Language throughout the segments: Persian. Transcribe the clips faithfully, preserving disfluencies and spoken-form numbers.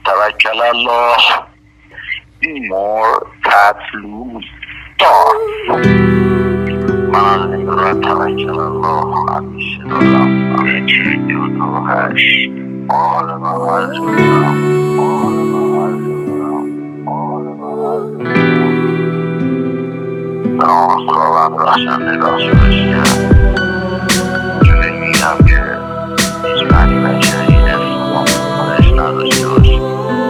توکل الله مرتطلوب دار. من از این را توکل الله همیشه دارم. همیشه دو دو هشت آل من هر جورم آل من هر جورم آل من هر جورم. به نام خداوند بخشنده بخشایشگر جوری میگم که هیچ معنی بشری اسم خودش نداشته باشه.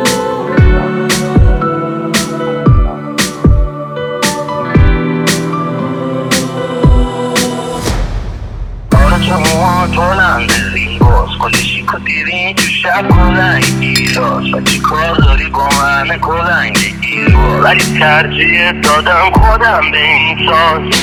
Czemu to زیباست کلشی کدیری تو شب کلنگ ایراست و چی کار داری با من کلنگ ایراست ولی ترجیح دادم خودم به این ساز.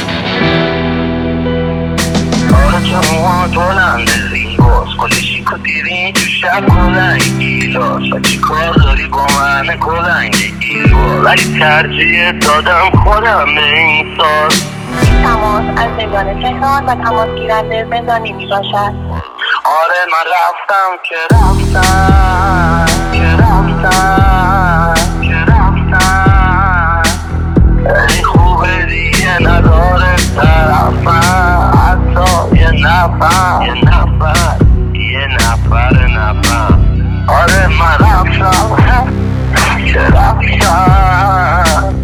آره چموها تولنده زیباست کلشی کدیری تو شب کلنگ ایراست و چی کار داری با من کلنگ ایراست ولی ترجیح دادم خودم به این ساز. تماس از زندان تهران و تماس گیرنده زندانی می باشد. آره من رفتم که رفتم که رفتم که رفتم ای خوبه دیگه نداره طرفم حتی یه نفر یه نفر یه نفر نفر. آره من رفتم که رفتم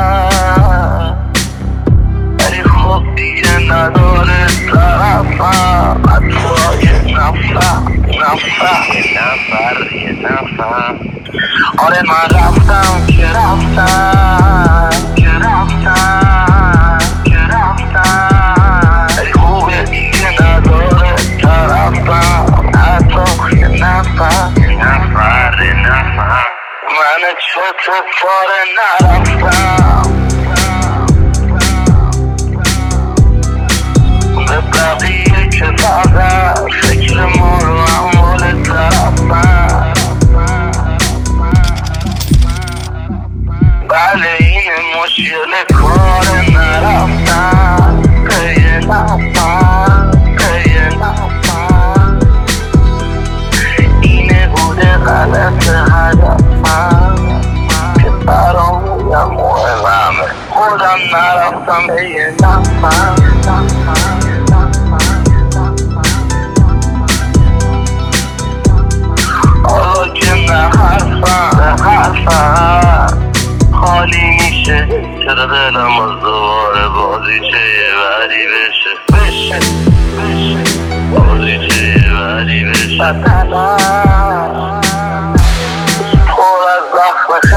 نداره طرفم حتی یه نفر نفر یه نفر یه نفر. آره من رفتم که رفتم که رفتم که رفتم ای خوبه دیگه نداره طرفم حتی یه نفر یه نفر یه نفر. من چطور نرفتم بقیه که فقط فکر ما رو اموال طرفم. بله این مشکل کار نرفتن پی نفر پی نفر اینه بوده غلط هدفم که برامونم مهمه خودم نرفتم پی نفر. حالا که نه حرفم نه حرفم خالی میشه چرا دلم از دوباره بازیچه یه وری بشه بشه بشه بازیچه یه وری بشه. دلم پر از زخم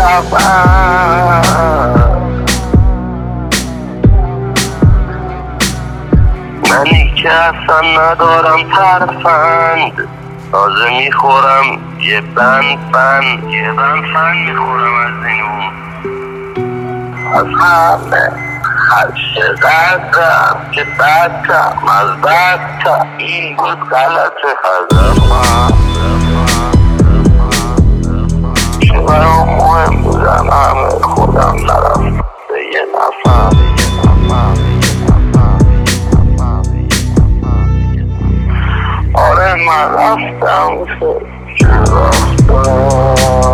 خفم منی که اصلا ندارم ترفند تازه میخورم یه بند بند یه بند بند میخورم از این اون از همه هر چقدرم که بدتم از بدتم این بود غلط هدفم که برام مهم بودن همه خودم نرفتم به یه نفر آره من رفتم که رفتم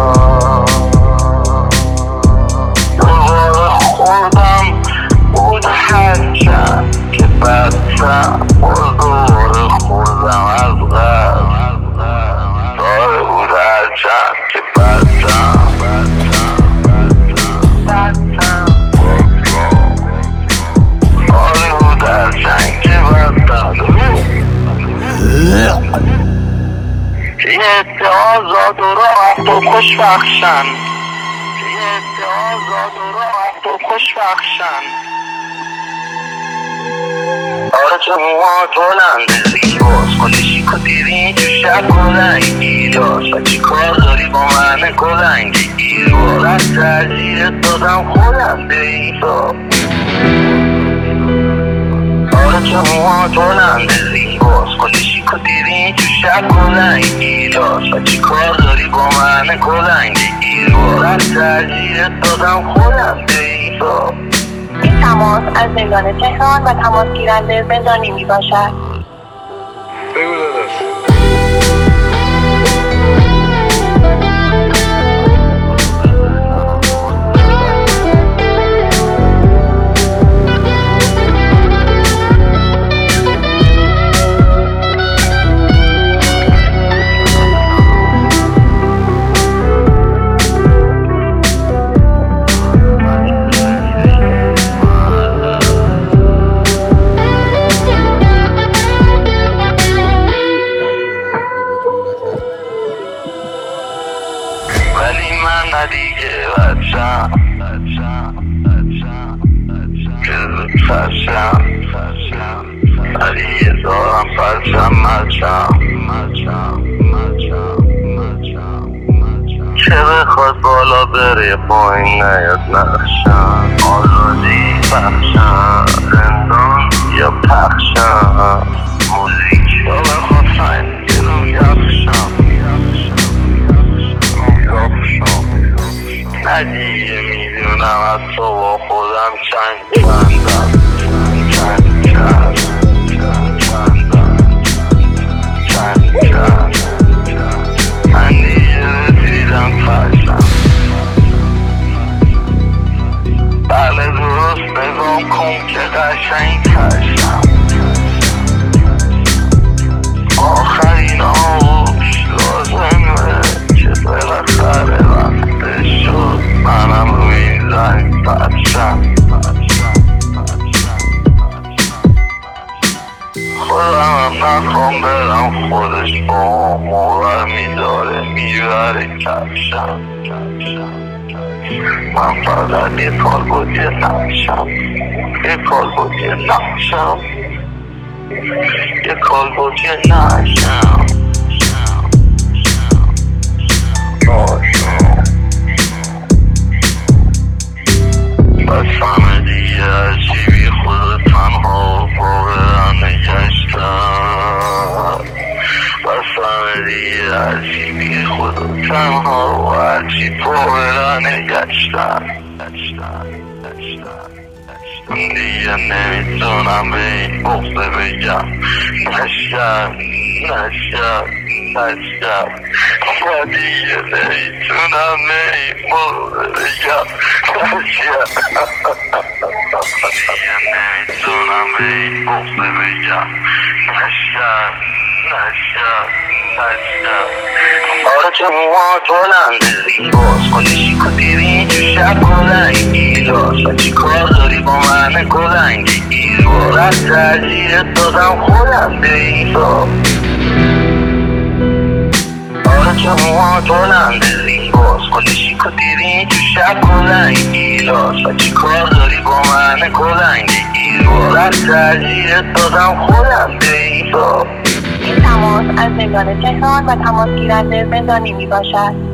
دوباره خوردم بود هرچند که بدتم دوباره خوردم از غم داره بود هرچند که بدتم بدتم آره بود هرچند که بدتم یه عده آزاد و راحت و خوشبخشن یه عده آزاد و راحت و خوشبخشن. آره چموها تولنده زیباست کلشی کدیری تو شب کلنگ ایراست و چی کار داری با من کلنگ ایراست ترجیح دادم خودم به این ساز. آره چموها تولنده زیباست کلشی کدیری تو شب کلنگ ایراست و چی کار داری با من کلنگ ایراست ترجیح دادم خودم به این ساز. این تماس از زندان تهران و تماس گیرنده زندانی می باشد. بگو داداش من ندیگه بچم بچم بچم بچم پرچم پرچم علیه دارم پرچم مچم مچم مچم مچم مچم چه بخواد بالا بره پایین نیاد نقشم آزادی بخشم زندان یا پخشم موزیک یا بخواد سنگ رو یخشم ندیگه میدونم از تو با خودم چند چندم چند چند چند چندم چند چند من دیگه رسیدم پشم بله درست نگام کن که قشنگ کشم آخرین آوش لازمه که بالاخره وقتش شد منم روی این زنگ پرچم خودم هم نخوام برم خودش با موقع میداره میبره کفشم من فقط یه کال بود یه نقشم یه کال بود یه نقشم یه کال بود یه نقشم بس همه دیگه هرچی بی خود تنها باورم نگشتم بس همه دیگه هرچی بی خود تنها و هرچی باورم نگشتم دیگه نمیتونم به این بغضه بگم نشم نشم نشم و دیگه نمیتونم به این بغضه بگم نشم دیگه نمیتونم به این بغضه بگم نشم نشم نشم آره چه موها بلنده زیباست کنشی کتیری تو شب کلنگ گیلاس و چی کار داری با من کلنگ گیرو رد ترجیحت دادم خودم به این سا آره چه موها بلنده زیباست کنشی کتیری تو شب کلنگ گیلاس و چی کار داری با من کلنگ گیرو رد ترجیحت دادم خودم به این سا این تماس از زندان تهران و تماس گیرنده زندانی می باشد.